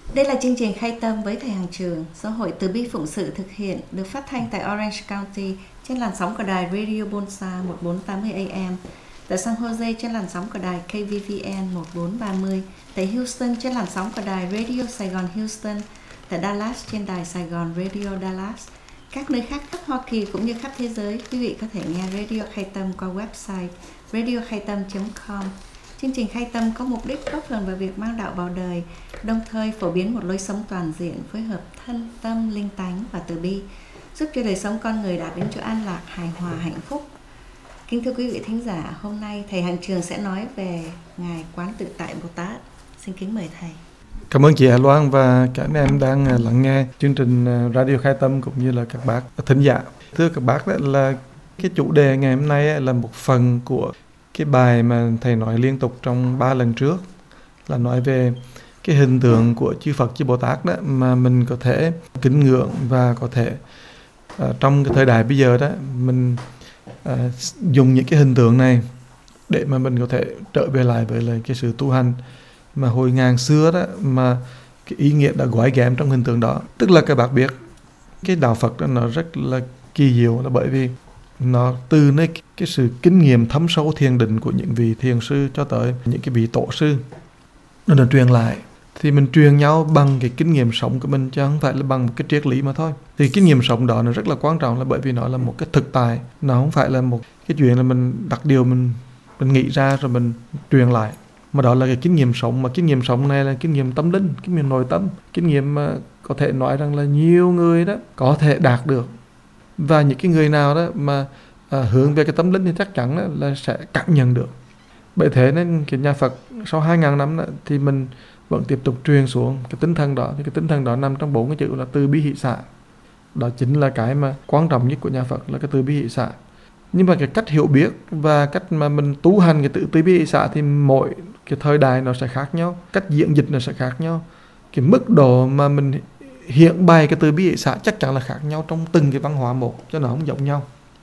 Đây là chương trình Khai Tâm với Thầy Hàng Trường do Hội Từ Bi Phụng Sự thực hiện, được phát thanh tại Orange County trên làn sóng của đài Radio Bonsa 1480 AM, tại San Jose trên làn sóng của đài KVVN 1430, tại Houston trên làn sóng của đài Radio Sài Gòn Houston, tại Dallas trên đài Sài Gòn Radio Dallas. Các nơi khác khắp Hoa Kỳ cũng như khắp thế giới, quý vị có thể nghe Radio Khai Tâm qua website radiokhaitam.com. Chương trình Khai Tâm có mục đích góp phần vào việc mang đạo vào đời, đồng thời phổ biến một lối sống toàn diện, phối hợp thân tâm, linh tánh và từ bi, giúp cho đời sống con người đạt đến chỗ an lạc, hài hòa, hạnh phúc. Kính thưa quý vị thính giả, hôm nay Thầy Hàng Trường sẽ nói về Ngài Quán Tự Tại Bồ Tát. Xin kính mời Thầy. Cảm ơn chị Hà Loan và cả anh em đang lắng nghe chương trình Radio Khai Tâm cũng như là các bác thính giả. Thưa các bác, đó là cái chủ đề ngày hôm nay là một phần của cái bài mà Thầy nói liên tục trong 3 lần trước, là nói về cái hình tượng của chư Phật, chư Bồ Tát đó mà mình có thể kính ngưỡng và có thể trong cái thời đại bây giờ đó mình dùng những cái hình tượng này để mà mình có thể trở về lại với lại cái sự tu hành mà hồi ngàn xưa đó, mà cái ý nghĩa đã gói ghém trong hình tượng đó. Tức là các bạn biết cái đạo Phật đó nó rất là kỳ diệu, là bởi vì nó từ nơi cái sự kinh nghiệm thấm sâu thiền định của những vị thiền sư cho tới những cái vị tổ sư nó được truyền lại, thì mình truyền nhau bằng cái kinh nghiệm sống của mình chứ không phải là bằng một cái triết lý mà thôi. Thì kinh nghiệm sống đó nó rất là quan trọng, là bởi vì nó là một cái thực tại, nó không phải là một cái chuyện là mình đặt điều mình nghĩ ra rồi mình truyền lại, mà đó là cái kinh nghiệm sống. Mà kinh nghiệm sống này là kinh nghiệm tâm linh, kinh nghiệm nội tâm, kinh nghiệm mà có thể nói rằng là nhiều người đó có thể đạt được, và những cái người nào đó mà hướng về cái tâm linh thì chắc chắn đó là sẽ cảm nhận được. Bởi thế nên cái nhà Phật sau 2.000 năm đó, thì mình vẫn tiếp tục truyền xuống cái tinh thần đó. Thì cái tinh thần đó nằm trong 4 cái chữ là từ bi hỷ xả. Đó chính là cái mà quan trọng nhất của nhà Phật, là cái từ bi hỷ xả. Nhưng mà cái cách hiểu biết và cách mà mình tu hành cái từ bi hỷ xả thì mỗi cái thời đại nó sẽ khác nhau, cách diễn dịch nó sẽ khác nhau, cái mức độ mà mình hiện bày cái từ bi hỷ xả chắc chắn là khác nhau trong từng cái văn hóa một, cho nó không giống nhau.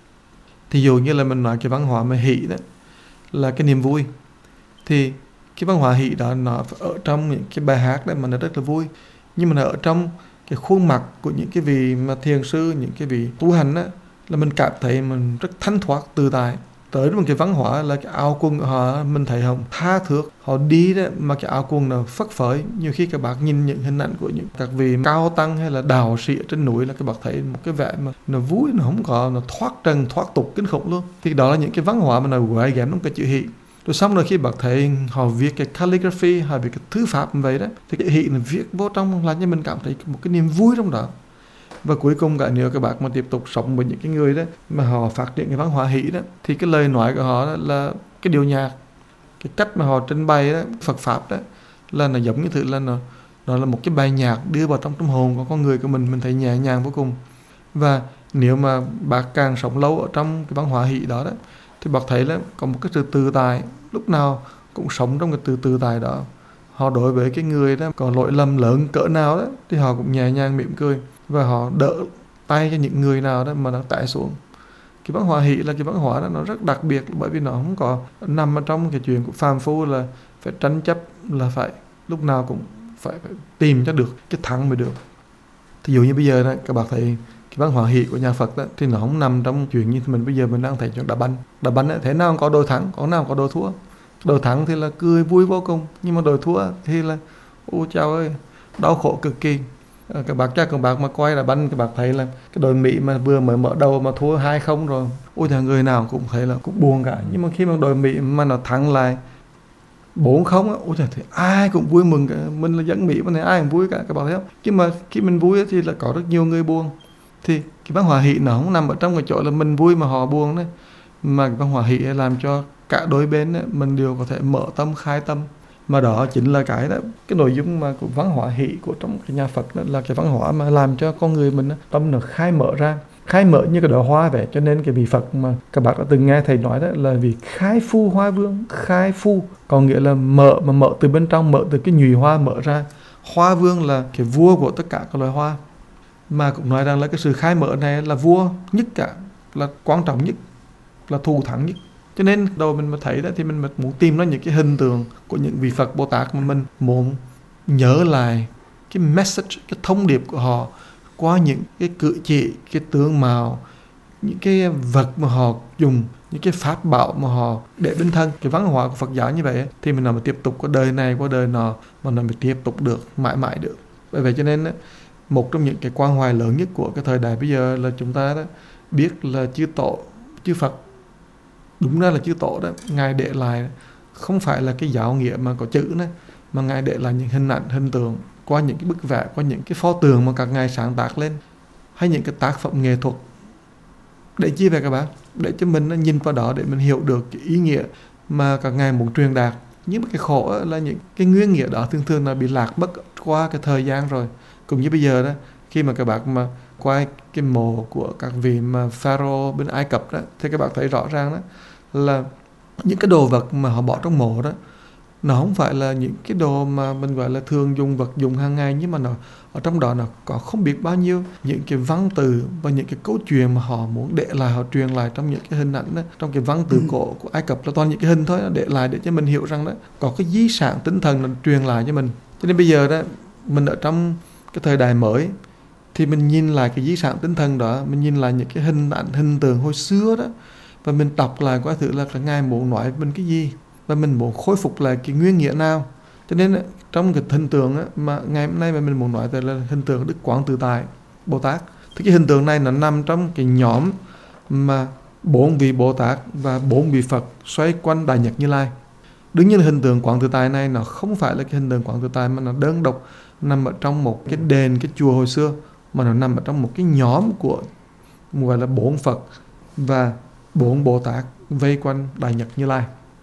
Thì dụ như là mình nói cái văn hóa mà hỷ đó là cái niềm vui, thì cái văn hóa hỷ đó nó ở trong những cái bài hát đó mà nó rất là vui, nhưng mà nó ở trong cái khuôn mặt của những cái vị mà thiền sư, những cái vị tu hành đó, là mình cảm thấy mình rất thanh thoát tự tại. Tới một cái văn hóa là cái áo quần của họ mình thấy không tha thước, họ đi đó mà cái áo quần nó phất phới. Nhiều khi các bạn nhìn những hình ảnh của những các vị cao tăng hay là đạo sĩ ở trên núi là các bạn thấy một cái vẻ mà nó vui, nó không có, nó thoát trần thoát tục kinh khủng luôn. Thì đó là những cái văn hóa mà nó gói ghém trong cái chữ hỷ. Rồi xong rồi khi bạn thấy họ viết cái calligraphy, họ viết cái thư pháp như vậy đó, thì cái hỷ nó viết vô trong làm cho mình cảm thấy một cái niềm vui trong đó. Và cuối cùng cả nếu các bạn mà tiếp tục sống với những cái người đó mà họ phát triển cái văn hóa hỷ đó, thì cái lời nói của họ đó là cái điệu nhạc, cái cách mà họ trình bày đó, Phật pháp đó, là nó giống như thứ là nó là một cái bài nhạc đưa vào trong tâm hồn của con người của mình thấy nhẹ nhàng vô cùng. Và nếu mà bạn càng sống lâu ở trong cái văn hóa hỷ đó thì bạn thấy là có một cái sự tự tại, lúc nào cũng sống trong cái tự tại đó. Họ đối với cái người đó có lỗi lầm lớn cỡ nào đó thì họ cũng nhẹ nhàng mỉm cười, và họ đỡ tay cho những người nào đó mà nó tại xuống. Cái văn hóa hỷ là cái văn hóa đó nó rất đặc biệt, bởi vì nó không có nằm ở trong cái chuyện của phàm phu là phải tranh chấp, là phải lúc nào cũng phải tìm cho được cái thắng mới được. Thì dụ như bây giờ đó, các bạn thấy cái văn hóa hỷ của nhà Phật đó, thì nó không nằm trong chuyện như mình bây giờ mình đang thấy chuyện đá banh. Đá banh ấy, thế nào có đôi thắng, có nào có đôi thua. Đôi thắng thì là cười vui vô cùng, nhưng mà đôi thua thì là ôi chao ơi, đau khổ cực kỳ. Các bác mà quay là banh, các bác thấy là cái đội Mỹ mà vừa mới mở đầu mà thua 2-0 rồi, ôi thì người nào cũng thấy là cũng buồn cả. Nhưng mà khi mà đội Mỹ mà nó thắng lại 4-0, ôi trời, thì ai cũng vui mừng cả. Mình là dân Mỹ mà này ai cũng vui cả, các bạn thấy không? Nhưng mà khi mình vui thì là có rất nhiều người buồn. Thì cái văn hóa hỷ nó không nằm ở trong cái chỗ là mình vui mà họ buồn đấy, mà cái văn hóa hỷ làm cho cả đôi bên ấy, mình đều có thể mở tâm, khai tâm. Mà đó chính là cái đó, cái nội dung mà của văn hóa hỷ của trong cái nhà Phật đó, là cái văn hóa mà làm cho con người mình tâm nó khai mở ra, khai mở như cái đóa hoa vậy. Cho nên cái vị Phật mà các bạn đã từng nghe thầy nói đó là vị khai phu hoa vương. Khai phu có nghĩa là mở, mà mở từ bên trong, mở từ cái nhụy hoa mở ra. Hoa vương là cái vua của tất cả các loài hoa, mà cũng nói rằng là cái sự khai mở này là vua nhất cả, là quan trọng nhất, là thù thắng nhất. Cho nên đầu mình mà thấy đó thì mình muốn tìm ra những cái hình tượng của những vị Phật Bồ Tát mà mình muốn nhớ lại cái message, cái thông điệp của họ qua những cái cử chỉ, cái tướng mạo, những cái vật mà họ dùng, những cái pháp bảo mà họ để bên thân. Cái văn hóa của Phật giáo như vậy thì mình nào mà tiếp tục qua đời này qua đời nọ mà nó mới tiếp tục được, mãi mãi được. Bởi vậy cho nên một trong những cái quan hoài lớn nhất của cái thời đại bây giờ là chúng ta đó biết là chư tổ, chư Phật, đúng ra là chư tổ đó, Ngài để lại không phải là cái giáo nghĩa mà có chữ đó, mà Ngài để lại những hình ảnh, hình tượng qua những cái bức vẽ, qua những cái pho tượng mà các Ngài sáng tác lên, hay những cái tác phẩm nghệ thuật. Để chi vậy các bạn? Để cho mình nhìn vào đó để mình hiểu được cái ý nghĩa mà các Ngài muốn truyền đạt. Nhưng mà cái khổ là những cái nguyên nghĩa đó thường thường là bị lạc mất qua cái thời gian rồi. Cũng như bây giờ đó, khi mà các bạn mà qua cái mộ của các vị mà Pharaoh bên Ai Cập đó, thì các bạn thấy rõ ràng đó là những cái đồ vật mà họ bỏ trong mộ đó, nó không phải là những cái đồ mà mình gọi là thường dùng, vật dụng hàng ngày, nhưng mà nó ở trong đó nó có không biết bao nhiêu những cái văn từ và những cái câu chuyện mà họ muốn để lại, họ truyền lại trong những cái hình ảnh đó, trong cái văn từ cổ của Ai Cập là toàn những cái hình thôi, để lại để cho mình hiểu rằng đó có cái di sản tinh thần nó truyền lại cho mình. Cho nên bây giờ đó mình ở trong cái thời đại mới thì mình nhìn lại cái di sản tinh thần đó, mình nhìn lại những cái hình ảnh, hình tượng hồi xưa đó, và mình đọc lại coi thử là Ngài muốn nói với mình cái gì, và mình muốn khôi phục lại cái nguyên nghĩa nào. Cho nên trong cái hình tượng mà ngày hôm nay mà mình muốn nói tới là hình tượng Đức Quán Tự Tại Bồ Tát. Thì cái hình tượng này nó nằm trong cái nhóm mà 4 vị Bồ Tát và 4 vị Phật xoay quanh Đại Nhật Như Lai. Đương nhiên là hình tượng Quán Tự Tại này nó không phải là cái hình tượng Quán Tự Tại mà nó đơn độc nằm ở trong một cái đền, cái chùa hồi xưa, mà nó nằm ở trong một cái nhóm của gọi là 4 Phật và 4 Bồ Tát vây quanh Đại Nhật Như Lai.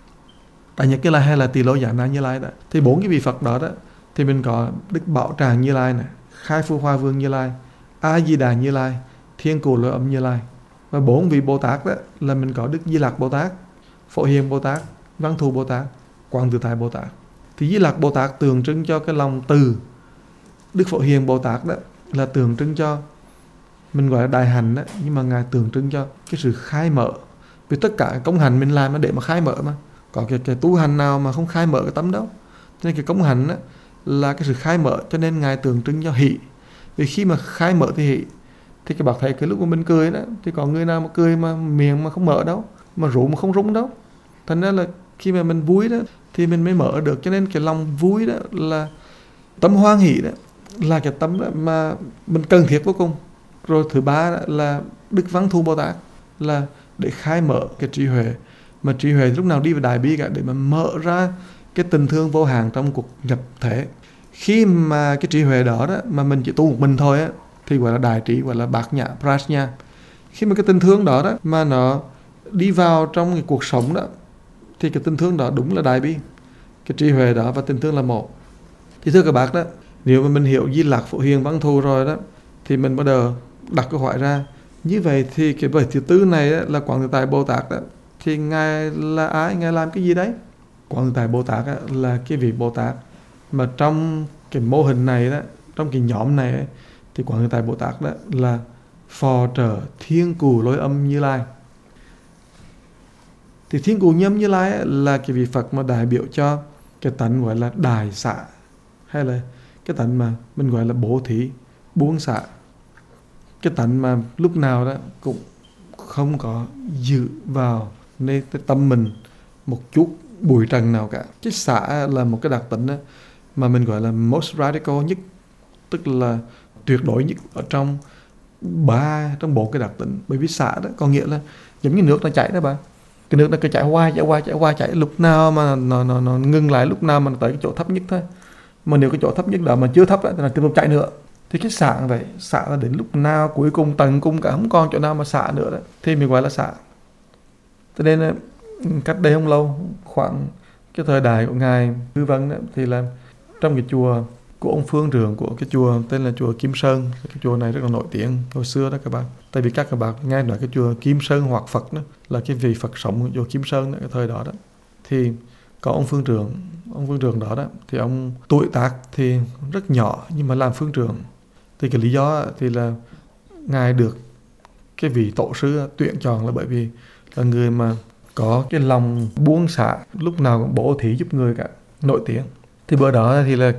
Đại Nhật Như Lai hay là Tỳ Lô Giá Na Như Lai đó. Thì 4 cái vị Phật đó thì mình có Đức Bảo Tràng Như Lai này, Khai Phu Hoa Vương Như Lai, A Di Đà Như Lai, Thiên Cù Lôi Âm Như Lai. Và 4 vị Bồ Tát đó là mình có Đức Di Lặc Bồ Tát, Phổ Hiền Bồ Tát, Văn Thù Bồ Tát, Quảng Tự Tại Bồ Tát. Thì Di Lặc Bồ Tát tượng trưng cho cái lòng từ. Đức Phổ Hiền Bồ Tát đó là tượng trưng cho, mình gọi là đại hạnh đó, nhưng mà Ngài tượng trưng cho cái sự khai mở. Vì tất cả công hành mình làm để mà khai mở mà. Có cái tu hành nào mà không khai mở cái tấm đâu. Cho nên cái công hành đó là cái sự khai mở, cho nên Ngài tượng trưng cho hỷ. Vì khi mà khai mở thì hỷ, thì các bạn thấy cái lúc mà mình cười đó, thì có người nào mà cười mà miệng mà không mở đâu, mà rủ mà không rung đâu. Thành ra là khi mà mình vui đó thì mình mới mở được. Cho nên cái lòng vui đó là tâm hoan hỷ đó, là cái tâm đó mà mình cần thiết vô cùng. Rồi thứ ba đó là Đức Văn Thù Bồ Tát, là để khai mở cái trí huệ. Mà trí huệ lúc nào đi vào đại bi cả, để mà mở ra cái tình thương vô hạn trong cuộc nhập thể. Khi mà cái trí huệ đó mà mình chỉ tu một mình thôi thì gọi là đại trí, gọi là bát nhã, prajna. Khi mà cái tình thương đó mà nó đi vào trong cái cuộc sống đó, thì cái tình thương đó đúng là đại bi. Cái trí huệ đó và tình thương là một. Thì thưa các bác đó, nếu mà mình hiểu Di Lặc, Phổ Hiền, Văn Thù rồi đó, thì mình bắt đầu đặt câu hỏi ra. Như vậy thì cái vị thứ tư này là Quảng Tự Tại Bồ Tát đó, thì Ngài là ai? Ngài làm cái gì đấy? Quảng Tự Tại Bồ Tát là cái vị Bồ Tát mà trong cái mô hình này đó, trong cái nhóm này thì Quảng Tự Tại Bồ Tát đó là phò trợ Thiên Cù Lôi Âm Như Lai. Thì Thiên Cù Nhâm Như Lai là cái vị Phật mà đại biểu cho cái tánh gọi là đại xả, hay là cái tánh mà mình gọi là bố thí, buông xả. Cái tánh mà lúc nào đó cũng không có giữ vào nơi tâm mình một chút bụi trần nào cả. Cái xả là một cái đặc tính đó mà mình gọi là most radical nhất, tức là tuyệt đối nhất ở trong bốn cái đặc tính. Bởi vì xả đó có nghĩa là giống như nước nó chảy đó bạn. Cái nước nó cứ chảy lúc nào mà nó ngưng lại, lúc nào mà nó tới cái chỗ thấp nhất thôi. Mà nếu cái chỗ thấp nhất đó mà chưa thấp thì là tiếp tục chạy nữa. Thì cái xả vậy, xả là đến lúc nào cuối cùng tận cùng cả, không còn chỗ nào mà xả nữa đó, thì mình gọi là xả. Cho nên cách đây không lâu, khoảng cái thời đại của Ngài Cư Vân đó, thì là trong cái chùa của ông phương trưởng của cái chùa tên là chùa Kim Sơn. Cái chùa này rất là nổi tiếng hồi xưa đó các bạn. Tại vì các bạn nghe nói cái chùa Kim Sơn Hoặc Phật đó là cái vị Phật sống ở chùa Kim Sơn đó, cái thời đó đó. Thì có ông phương trưởng đó thì ông tuổi tác thì rất nhỏ nhưng mà làm phương trưởng. Thì cái lý do thì là Ngài được cái vị tổ sư tuyển chọn là bởi vì là người mà có cái lòng buông xả, lúc nào cũng bố thí giúp người cả, nổi tiếng. Thì bữa đó thì là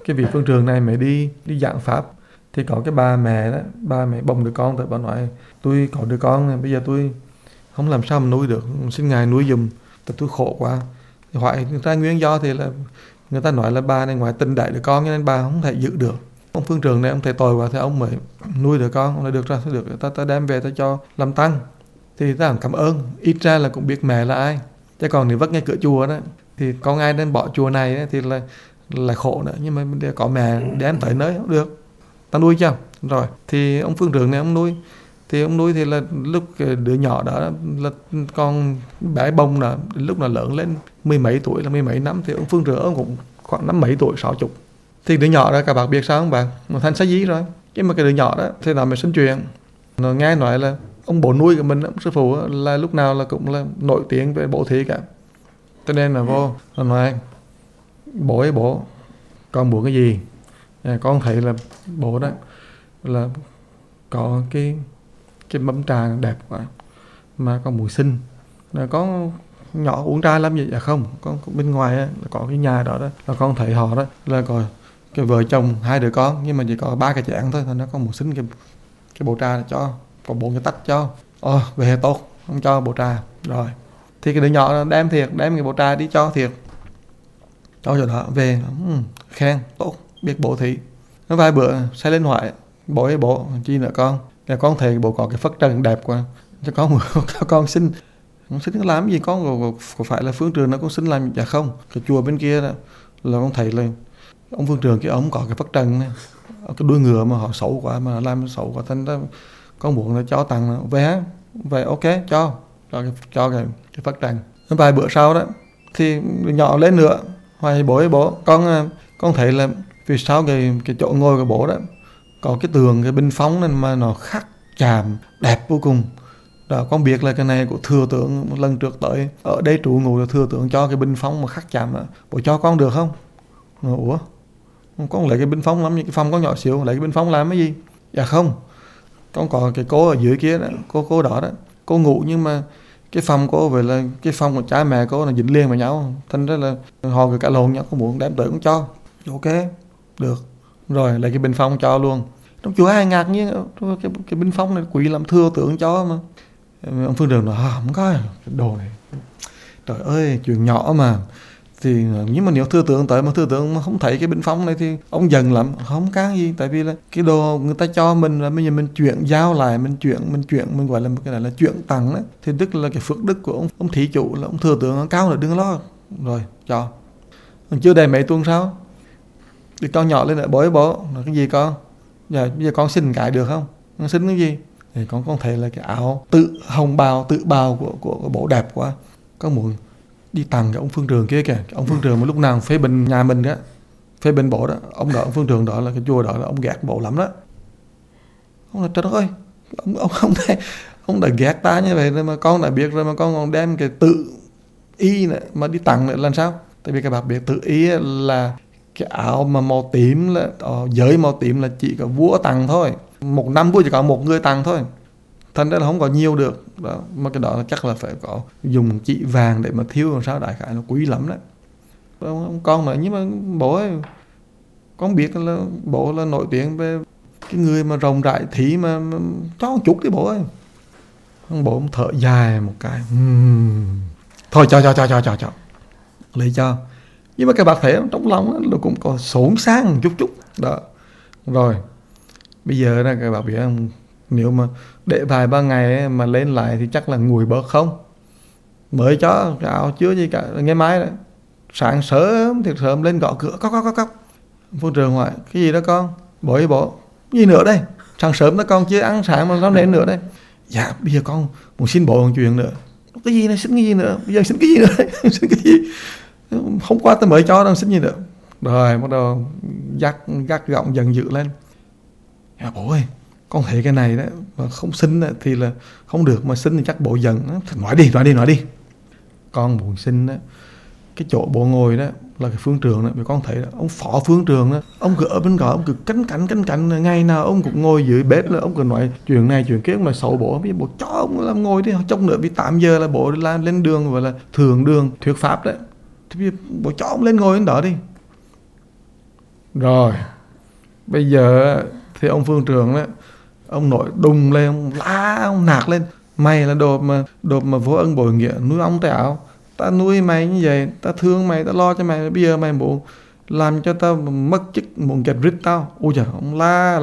cái vị phương trường này mới đi giảng pháp. Thì có cái bà mẹ đó, bà mẹ bồng đứa con tới, bà nói tôi có đứa con bây giờ tôi không làm sao mà nuôi được, xin ngài nuôi giùm, tại tôi khổ quá. Thì hỏi ra nguyên do thì là người ta nói là bà này ngoại tình đẻ đứa con cho nên bà không thể giữ được. Ông phương trường này ông thầy tội quá thì ông mới nuôi đứa con. Ông nói được ra thôi, được ta đem về ta cho làm tăng. Thì ta cảm ơn, ít ra là cũng biết mẹ là ai. Chứ còn nếu vất ngay cửa chùa đó thì con ai nên bỏ chùa này đó, thì là khổ nữa. Nhưng mà có mẹ đem tới nơi không được, ta nuôi cho. Rồi thì ông phương trường này ông nuôi. Thì ông nuôi thì là lúc đứa nhỏ đó là con bé bông đó, lúc nào lớn lên mười mấy tuổi, là mười mấy năm, thì ông phương trường ông cũng khoảng năm mấy tuổi, 60. Thì đứa nhỏ đó các bạn biết sao không bạn? Nó thành xá dí rồi. Chứ mà cái đứa nhỏ đó thì nó mới sinh chuyện. Nó nghe nói là ông bố nuôi của mình, ông sư phụ là lúc nào là cũng là nổi tiếng về bố thí cả. Cho nên là vô, nó nói bố ơi bố, con muốn cái gì? Con thấy là bố đó là có cái mâm trà đẹp quá mà con muốn xin. Là con nhỏ uống trà lắm vậy? Dạ không, con bên ngoài á, là có cái nhà đó là con thấy họ đó là có cái vợ chồng 2 đứa con, nhưng mà chỉ có 3 cái chén thôi, nó con muốn xin cái bộ trà này cho, có 4 cái tách cho. Về tốt, không cho bộ trà. Rồi thì cái đứa nhỏ đem cái bộ trà đi cho thiệt, cho chỗ đó về khen tốt, biết bố thí. Nó vài bữa say lên hoài, bố ơi bố, chi nữa con, là con thấy bố có cái phất trần đẹp quá, cho con xin. Con xin làm gì, con có phải là phương trường nó con xin làm? Dạ không, cái chùa bên kia đó là con thấy là ông phương trường kia ông có cái phất trần này, cái đuôi ngựa mà họ xấu quá, mà làm xấu quá, thành ra con muốn là cho tặng về ok cho cái phất trần. Vài bữa sau đó thì nhỏ lên nữa, hoài bố ơi bố, con thấy là vì sao cái chỗ ngồi của bố đó có cái tường, cái bình phong này mà nó khắc chạm đẹp vô cùng. Đó, con biết là cái này của thừa tướng một lần trước tới ở đây trụ ngủ, là thừa tướng cho cái bình phong mà khắc chạm đó. Bố cho con được không? Ủa, con lấy cái bình phong lắm, những cái phòng con nhỏ xíu, lấy cái bình phong làm cái gì? Dạ không, con có cái cô ở dưới kia đó, cô đó cô ngủ, nhưng mà cái phòng cô vậy là cái phòng của cha mẹ cô là dính liền vào nhau, thành ra là họ cứ cả lộn nhau, có muốn đem tới cũng cho. Ok, được. Rồi lấy cái bình phong cho luôn. Trong chùa ai ngạc nhiên, cái bình phong này quỷ làm thừa tướng cho mà. Ông phương trường nói không có cái đồ này, trời ơi chuyện nhỏ mà. Thì nhưng mà nếu thừa tướng tới mà thừa tướng mà không thấy cái bình phong này thì ông giận lắm. Không có gì, tại vì là cái đồ người ta cho mình là bây giờ mình chuyển giao lại, mình gọi là cái này là chuyển tặng đó. Thì tức là cái phước đức của ông thí chủ là ông thừa tướng nó cao là đừng lo. Rồi cho. Chưa đầy mấy tuần sau thì con nhỏ lên lại bố là cái gì con? Dạ bây giờ con xin cái được không? Con xin cái gì? Thì con thấy là cái áo hồng bào tự bào của bố đẹp quá, con muốn đi tặng cái ông phương trường kia kìa. Cái ông phương trường mà lúc nào phê bình nhà mình đó, phê bình bố đó, ông đó, ông phương trường đó là cái chùa đó là ông ghét bố lắm đó. Ông là trời đất ơi, ông đã ghét ta như vậy rồi mà con đã biết rồi mà con còn đem cái tự y này mà đi tặng lại làm sao? Tại vì các bạn biết tự y là cái áo mà màu tím là giới màu tím là chỉ có vua tặng thôi, một năm vua chỉ có một người tặng thôi, thành ra là không có nhiều được đó. Mà cái đó chắc là phải có dùng chỉ vàng để mà thiêu làm sao, đại khái nó quý lắm đấy. Con nói nhưng mà bố ơi, con biết là bố là nổi tiếng về cái người mà rộng rãi thí mà cho một chút đi bố ơi. Bố thở dài một cái, thôi cho lấy cho. Nhưng mà các bạn thấy trong lòng nó cũng có xốn sang một chút đó. Rồi bây giờ là các bạn biết không, nếu mà để vài ba ngày ấy, mà lên lại thì chắc là nguội bớt không. Mới cho cái áo chưa gì cả, ngày mai đấy sáng sớm thì sớm lên gõ cửa cóc. Phương trường hỏi cái gì đó con? Bố gì nữa đây, sáng sớm đó con chưa ăn sáng mà nó đến nữa đây. Dạ bây giờ con muốn xin bố một chuyện nữa. Cái gì này, xin cái gì nữa? Bây giờ xin cái gì nữa? Xin cái gì? Hôm qua tôi mới cho đâu, xin gì nữa? Rồi bắt đầu gắt gỏng dần dữ lên. Dạ bố ơi, con thấy cái này đó mà không xin thì là không được, mà xin thì chắc bố giận. Nói đi. Con muốn xin đó, cái chỗ bố ngồi đó là cái phương trường đó. Vì con thấy đó, ông phó phương trường đó, ông cứ ở bên đó, ông cứ cánh cánh, ngày nào ông cũng ngồi dưới bếp là ông cứ nói chuyện này chuyện kia, mà xấu bố. Bây giờ bố cho ông làm ngồi đi, chốc nữa vì 8 giờ là bố lên đường, gọi là thường đường thuyết pháp đấy, thì bố cho ông lên ngồi bên đó đi. Rồi bây giờ thì ông Phương Trường đó, ông nổi đùng lên, ông la, ông nạt lên: mày là đồ mà vô ân bội nghĩa nuôi ong tẻo, ta nuôi mày như vậy, ta thương mày, ta lo cho mày, bây giờ mày muốn làm cho tao mất chức, muốn get rid tao. Ôi trời, ông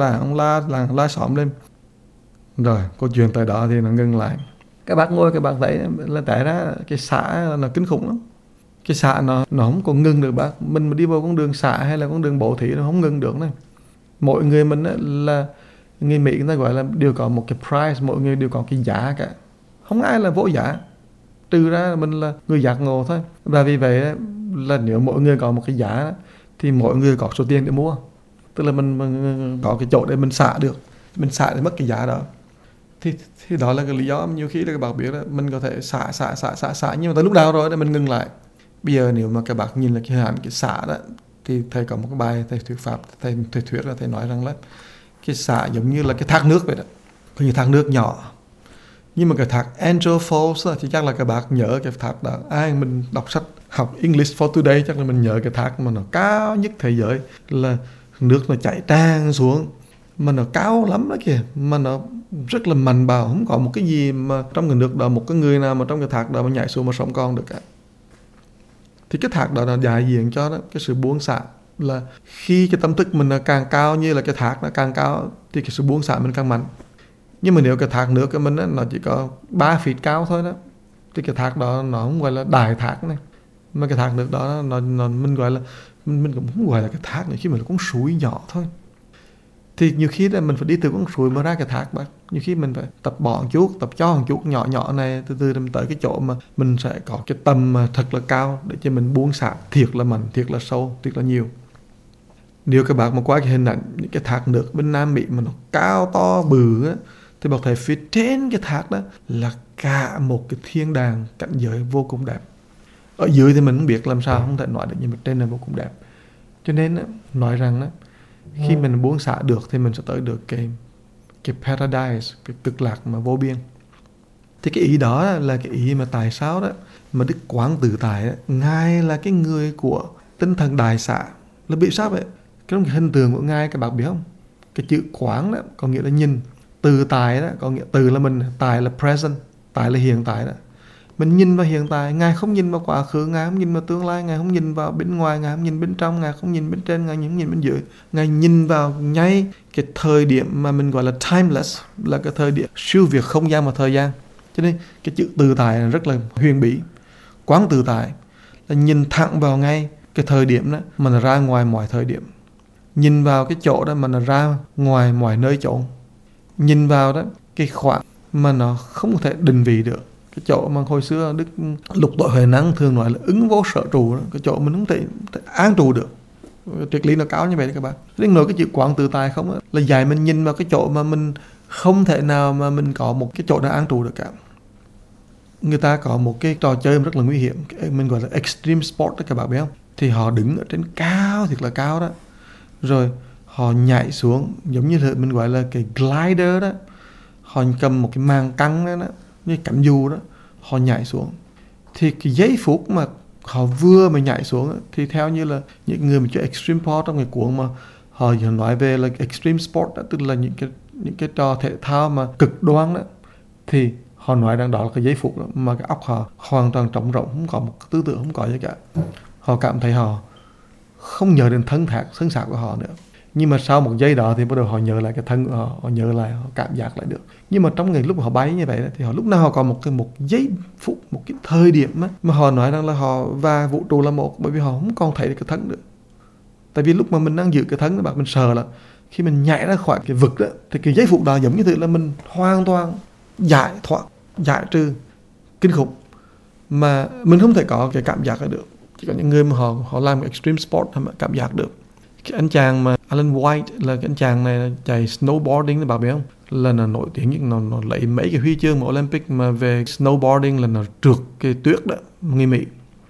la xóm lên. Rồi câu chuyện tại đó thì nó ngừng lại. Các bác ngồi, các bác thấy là tại ra cái xã nó kinh khủng lắm. Cái xã nó không có ngừng được bác. Mình mà đi vào con đường xã hay là con đường bộ thị nó không ngừng được này. Mỗi người mình là người Mỹ, người ta gọi là đều có một cái price, mỗi người đều có cái giá cả. Không ai là vô giá, trừ ra mình là người giác ngộ thôi. Và vì vậy là nếu mỗi người có một cái giá thì mỗi người có số tiền để mua. Tức là mình có cái chỗ để mình xả được, mình xả để mất cái giá đó. Thì đó là cái lý do nhiều khi là các bạn biết là mình có thể xả nhưng mà tới lúc nào rồi để mình ngừng lại. Bây giờ nếu mà các bạn nhìn là cái hạn cái xả đó, thì thầy có một cái bài thầy thuyết pháp, thầy thuyết là thầy nói rằng là cái xả giống như là cái thác nước vậy đó, có những thác nước nhỏ. Nhưng mà cái thác Angel Falls thì chắc là các bạn nhớ cái thác đó. Ai mình đọc sách học English for Today chắc là mình nhớ cái thác mà nó cao nhất thế giới, là nước nó chảy tràn xuống mà nó cao lắm đó kìa, mà nó rất là mạnh bạo, không có một cái gì mà trong cái nước đó, một cái người nào mà trong cái thác đó mà nhảy xuống mà sống còn được cả. Thì cái thác đó là đại diện cho đó, cái sự buông xả, là khi cái tâm thức mình càng cao, như là cái thác nó càng cao thì cái sự buông xả mình càng mạnh. Nhưng mà nếu cái thác nước của mình nó chỉ có 3 feet cao thôi đó, thì cái thác đó nó không gọi là đại thác này, mà cái thác nước đó nó mình gọi là, mình cũng không gọi là cái thác nữa, khi mà nó cũng suối nhỏ thôi. Thì nhiều khi là mình phải đi từ con suối mà ra cái thác bác. Nhiều khi mình phải tập bỏ một chút, tập cho một chút nhỏ nhỏ này, từ từ tới cái chỗ mà mình sẽ có cái tầm mà thật là cao để cho mình buông xả thiệt là mạnh, thiệt là sâu, thiệt là nhiều. Nếu các bạn mà qua cái hình ảnh những cái thác nước bên Nam Mỹ mà nó cao to bự á, thì bảo thầy phía trên cái thác đó là cả một cái thiên đàng cảnh giới vô cùng đẹp. Ở dưới thì mình không biết làm sao không thể nói được, nhưng mà trên là vô cùng đẹp. Cho nên á, nói rằng á, khi mình buông xả được thì mình sẽ tới được cái paradise, cái cực lạc mà vô biên. Thì cái ý đó là cái ý mà tại sao đó mà Đức Quán Tự Tại đó, Ngài là cái người của tinh thần đại xả. Là bị sao vậy? Cái hình tượng của Ngài các bạn biết không? Cái chữ Quán đó có nghĩa là nhìn, tự tại đó có nghĩa từ là mình, tại là present, tại là hiện tại đó. Mình nhìn vào hiện tại, Ngài không nhìn vào quá khứ, Ngài không nhìn vào tương lai, Ngài không nhìn vào bên ngoài, Ngài không nhìn bên trong, Ngài không nhìn bên trên, Ngài không nhìn bên dưới. Ngài nhìn vào ngay cái thời điểm mà mình gọi là timeless, là cái thời điểm siêu việt không gian và thời gian. Cho nên cái chữ tự tại là rất là huyền bí. Quán tự tại là nhìn thẳng vào ngay cái thời điểm đó mà nó ra ngoài mọi thời điểm. Nhìn vào cái chỗ đó mà nó ra ngoài mọi nơi chỗ. Nhìn vào đó cái khoảng mà nó không thể định vị được. Cái chỗ mà hồi xưa Đức Lục Tội Huệ Năng thường nói là ứng vô sở trụ đó. Cái chỗ mình không thể an trụ được. Triết lý nó cao như vậy đấy các bạn. Nên nói cái chữ quán tự tại không đó, là dạy mình nhìn vào cái chỗ mà mình không thể nào mà mình có một cái chỗ nào an trụ được cả. Người ta có một cái trò chơi rất là nguy hiểm, mình gọi là extreme sport đó các bạn biết không? Thì họ đứng ở trên cao, thiệt là cao đó, rồi họ nhảy xuống, giống như là mình gọi là cái glider đó. Họ cầm một cái màng căng đó, như cánh dù đó, họ nhảy xuống. Thì cái giây phút mà họ vừa mà nhảy xuống đó, thì theo như là những người mà chơi extreme sport trong cái cuốn mà họ nói về là extreme sport đó, tức là những cái trò thể thao mà cực đoan đó, thì họ nói rằng đó là cái giây phút đó, mà cái óc họ hoàn toàn trống rỗng, không có một tư tưởng, không có gì cả. Họ cảm thấy họ không nhớ đến thân xác của họ nữa. Nhưng mà sau một giây đó thì bắt đầu họ nhớ lại cái thân của họ nhớ lại, họ cảm giác lại được. Nhưng mà trong ngày lúc mà họ bay như vậy đó, thì họ lúc nào họ có một giây phút, một cái thời điểm mà họ nói rằng là họ và vũ trụ là một, bởi vì họ không còn thấy được cái thân nữa. Tại vì lúc mà mình đang giữ cái thân đó, bạn mình sợ là khi mình nhảy ra khỏi cái vực đó, thì cái giây phút đó giống như thế là mình hoàn toàn giải thoát, giải trừ kinh khủng, mà mình không thể có cái cảm giác đó được. Chỉ có những người mà họ làm extreme sport mà cảm giác được. Cái anh chàng mà Alan White, là cái anh chàng này chạy snowboarding, bạn biết không? Là nó nổi tiếng nhất, nó lấy mấy cái huy chương mà Olympic mà về snowboarding, là nó trượt cái tuyết đó, người Mỹ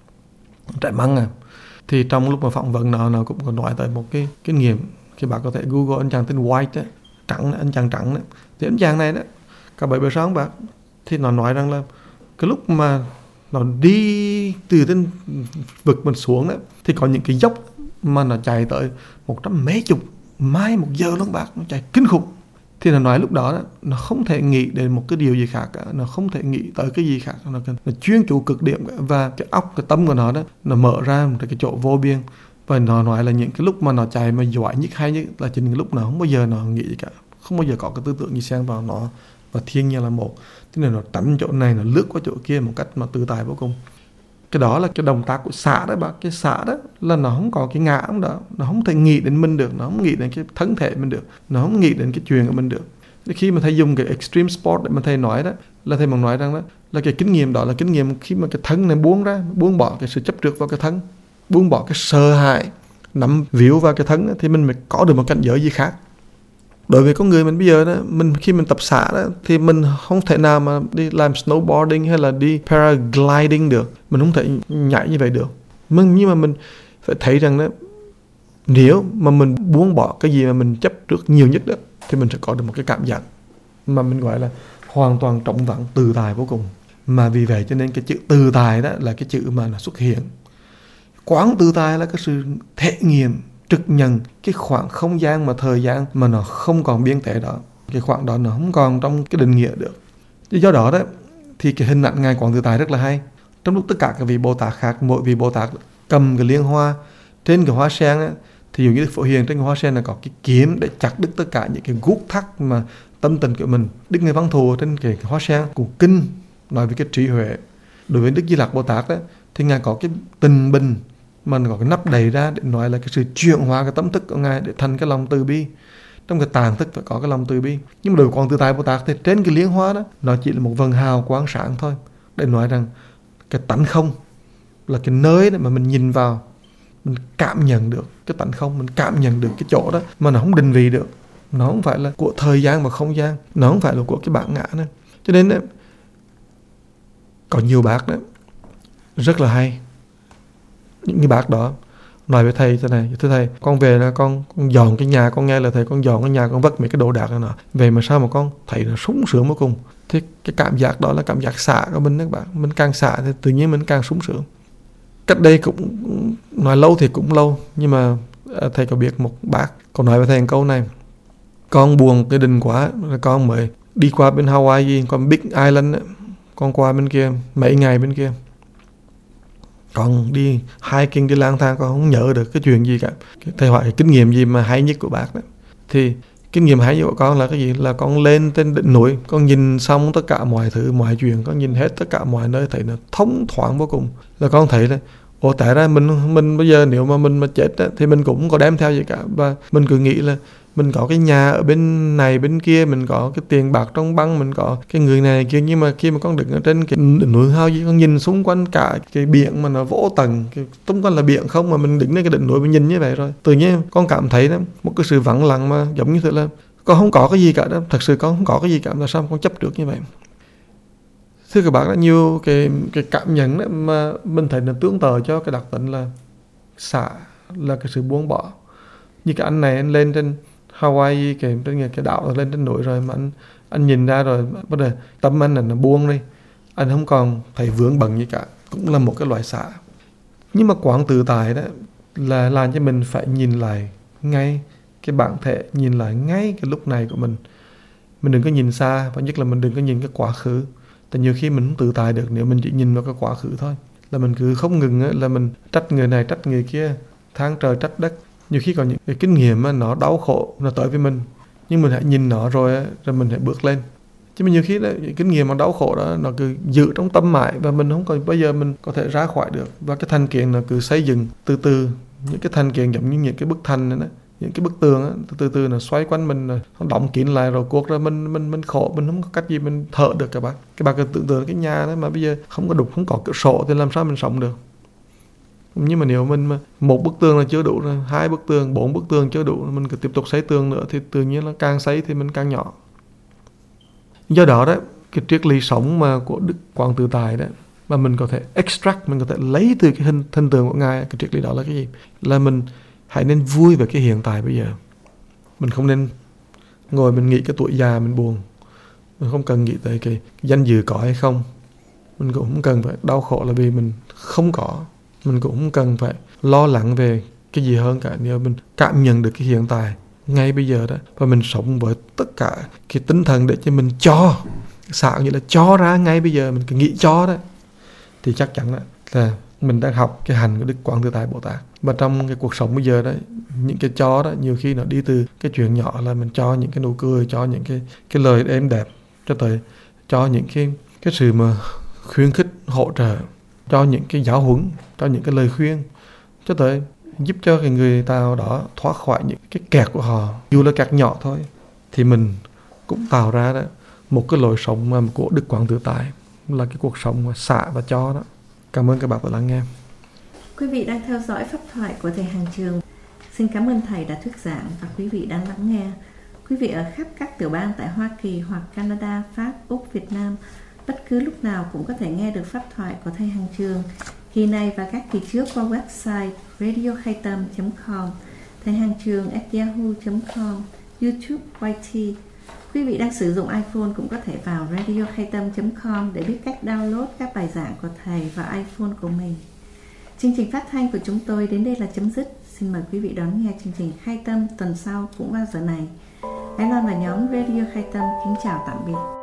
chạy măng à. Thì trong lúc mà phỏng vấn nó cũng có nói tới một cái kinh nghiệm. Khi bạn có thể Google anh chàng tên White đó, trắng, anh chàng trắng đó. Thì anh chàng này đó, cả 7 bữa sáng bạn, thì nó nói rằng là cái lúc mà nó đi từ trên vực mình xuống đó, thì có những cái dốc mà nó chạy tới 100 mấy chục mai một giờ luôn bác, nó chạy kinh khủng. Thì nó nói lúc đó nó không thể nghĩ đến một cái điều gì khác cả, nó không thể nghĩ tới cái gì khác, nó chuyên chú cực điểm cả. Và cái óc, cái tâm của nó đó, nó mở ra một cái chỗ vô biên. Và nó nói là những cái lúc mà nó chạy mà giỏi nhất hay nhất là chính cái lúc nào không bao giờ nó nghĩ cả, không bao giờ có cái tư tưởng gì xen vào nó, và thiên nhiên là một. Thế nên nó tránh chỗ này, nó lướt qua chỗ kia một cách mà tự tại vô cùng. Cái đó là cái động tác của xả đó bác. Cái xả đó là nó không có cái ngã đó, nó không thể nghĩ đến mình được, nó không nghĩ đến cái thân thể mình được, nó không nghĩ đến cái chuyện của mình được. Khi mà thầy dùng cái extreme sport để mà thầy nói đó, là thầy muốn nói rằng đó là cái kinh nghiệm đó là kinh nghiệm khi mà cái thân này buông ra, buông bỏ cái sự chấp trước vào cái thân, buông bỏ cái sợ hãi nắm víu vào cái thân đó, thì mình mới có được một cảnh giới gì khác. Đối với con người mình bây giờ đó, mình khi mình tập xả đó, thì mình không thể nào mà đi làm snowboarding hay là đi paragliding được, mình không thể nhảy như vậy được. Nhưng mà mình phải thấy rằng đó, nếu mà mình buông bỏ cái gì mà mình chấp trước nhiều nhất đó, thì mình sẽ có được một cái cảm giác mà mình gọi là hoàn toàn trống vắng, tự tại vô cùng. Mà vì vậy cho nên cái chữ tự tại đó là cái chữ mà nó xuất hiện. Quán tự tại là cái sự thể nghiệm, trực nhận cái khoảng không gian mà thời gian mà nó không còn biên thể đó. Cái khoảng đó nó không còn trong cái định nghĩa được. Do đó đó thì cái hình ảnh Ngài Quán Tự Tại rất là hay. Trong lúc tất cả các vị Bồ Tát khác, mỗi vị Bồ Tát cầm cái liên hoa, trên cái hoa sen á, thì dường như Đức Phổ Hiền trên cái hoa sen là có cái kiếm để chặt đứt tất cả những cái guốc thắt mà tâm tình của mình. Đức Ngài Văn Thù trên cái hoa sen cũng kinh nói về cái trí huệ. Đối với Đức Di Lặc Bồ Tát đó, thì Ngài có cái tình bình mà có cái nắp đầy ra để nói là cái sự chuyển hóa cái tâm thức của Ngài để thành cái lòng từ bi. Trong cái tàng thức phải có cái lòng từ bi. Nhưng mà đối với Quán Tự Tại Bồ Tát thì trên cái liên hoa đó, nó chỉ là một vầng hào quang sáng thôi, để nói rằng cái tánh không là cái nơi mà mình nhìn vào, mình cảm nhận được cái tánh không, mình cảm nhận được cái chỗ đó mà nó không định vị được. Nó không phải là của thời gian và không gian, nó không phải là của cái bản ngã nữa. Cho nên đó, có nhiều bác đó rất là hay. Những cái bác đó nói với thầy thế này: thưa thầy, con về là con dọn cái nhà, con nghe là thầy con dọn cái nhà, con vất mấy cái đồ đạc này nọ về mà sao mà con thấy nó sung sướng vô cùng. Thì cái cảm giác đó là cảm giác xả của mình các bạn. Mình càng xả thì tự nhiên mình càng sung sướng. Cách đây cũng nói lâu thì cũng lâu, nhưng mà thầy có biết một bác có nói với thầy một câu này: con buồn cái đình quá, con mới đi qua bên Hawaii, qua Big Island ấy. Con qua bên kia mấy ngày bên kia, con đi hiking, đi lang thang, con không nhớ được cái chuyện gì cả. Thầy hỏi cái kinh nghiệm gì mà hay nhất của bác đó. Thì kinh nghiệm hay nhất của con là cái gì? Là con lên trên đỉnh núi, con nhìn xong tất cả mọi thứ, mọi chuyện, con nhìn hết tất cả mọi nơi, thấy nó thông thoáng vô cùng. Là con thấy là tại ra mình bây giờ nếu mà mình mà chết á, thì mình cũng không có đem theo gì cả. Và mình cứ nghĩ là mình có cái nhà ở bên này bên kia, mình có cái tiền bạc trong băng, mình có cái người này kia. Nhưng mà khi mà con đứng ở trên cái núi hao gì, con nhìn xung quanh cả cái biển mà nó vô tận, xung quanh là biển không, mà mình đứng lên cái đỉnh núi mình nhìn như vậy rồi, tự nhiên con cảm thấy đó một cái sự vắng lặng mà giống như thế là con không có cái gì cả đó. Thật sự con không có cái gì cả, là sao con chấp được như vậy? Thưa các bạn, đã nhiều cái cảm nhận đó mà mình thấy là tương tự cho cái đặc tính là xả, là cái sự buông bỏ. Như cái anh này, anh lên trên Hawaii, cái đảo lên trên núi rồi mà anh nhìn ra rồi, bắt đầu tâm anh là nó buông đi, anh không còn thấy vướng bận gì cả, cũng là một cái loại xả. Nhưng mà Quán Tự Tại đó là làm cho mình phải nhìn lại ngay cái bản thể, nhìn lại ngay cái lúc này của mình. Mình đừng có nhìn xa, và nhất là mình đừng có nhìn cái quá khứ. Tại nhiều khi mình không tự tại được nếu mình chỉ nhìn vào cái quá khứ thôi. Là mình cứ không ngừng là mình trách người này trách người kia, than trời trách đất. Nhiều khi có những cái kinh nghiệm mà nó đau khổ, nó tới với mình, nhưng mình hãy nhìn nó rồi mình hãy bước lên. Chứ mà nhiều khi đó, những kinh nghiệm mà đau khổ đó nó cứ giữ trong tâm mãi, và mình không còn bao giờ mình có thể ra khỏi được. Và cái thành kiện nó cứ xây dựng từ từ. Những cái thành kiện giống như những cái bức thành này đó, những cái bức tường á, từ từ nó xoay quanh mình, nó đóng kín lại, rồi cuộc ra mình khổ, mình không có cách gì mình thở được các bạn. Các bạn cứ tưởng tượng cái nhà đó mà bây giờ không có đục, không có cửa sổ thì làm sao mình sống được. Nhưng mà nếu mình một bức tường là chưa đủ rồi, 2 bức tường, 4 bức tường chưa đủ, mình cứ tiếp tục xây tường nữa, thì tự nhiên là càng xây thì mình càng nhỏ. Do đó đó, cái triết lý sống mà của Đức Quán Tự Tại đó, mà mình có thể extract, mình có thể lấy từ cái thân tượng của Ngài, cái triết lý đó là cái gì? Là mình hãy nên vui về cái hiện tại bây giờ. Mình không nên ngồi mình nghĩ cái tuổi già mình buồn. Mình không cần nghĩ tới cái danh dự có hay không. Mình cũng không cần phải đau khổ là vì mình không có. Mình cũng không cần phải lo lắng về cái gì hơn cả nếu mình cảm nhận được cái hiện tại ngay bây giờ đó, và mình sống với tất cả cái tinh thần để cho mình cho xạo như là cho ra ngay bây giờ, mình cứ nghĩ cho đó, thì chắc chắn là mình đang học cái hành của Đức Quán Tự Tại Bồ Tát. Và trong cái cuộc sống bây giờ đó, những cái cho đó nhiều khi nó đi từ cái chuyện nhỏ là mình cho những cái nụ cười, cho những cái lời êm đẹp, cho tới cho những cái sự mà khuyến khích, hỗ trợ, cho những cái giáo huấn, cho những cái lời khuyên, cho tới giúp cho cái người nào đó thoát khỏi những cái kẹt của họ, dù là kẹt nhỏ thôi, thì mình cũng tạo ra đó một cái lối sống mà của Đức Quán Tự Tại, là cái cuộc sống mà xả và cho đó. Cảm ơn các bạn đã lắng nghe. Quý vị đang theo dõi pháp thoại của thầy Hàng Trường. Xin cảm ơn thầy đã thuyết giảng và quý vị đang lắng nghe. Quý vị ở khắp các tiểu bang tại Hoa Kỳ hoặc Canada, Pháp, Úc, Việt Nam, bất cứ lúc nào cũng có thể nghe được pháp thoại của thầy Hàng Trường. Kỳ này và các kỳ trước qua website radiokhaitam.com, thầy Hàng Trường @yahoo.com, YouTube YT. Quý vị đang sử dụng iPhone cũng có thể vào radiokhaitam.com để biết cách download các bài giảng của thầy vào iPhone của mình. Chương trình phát thanh của chúng tôi đến đây là chấm dứt. Xin mời quý vị đón nghe chương trình Khai Tâm tuần sau cũng vào giờ này. Ái Loan và nhóm Radio Khai Tâm kính chào tạm biệt.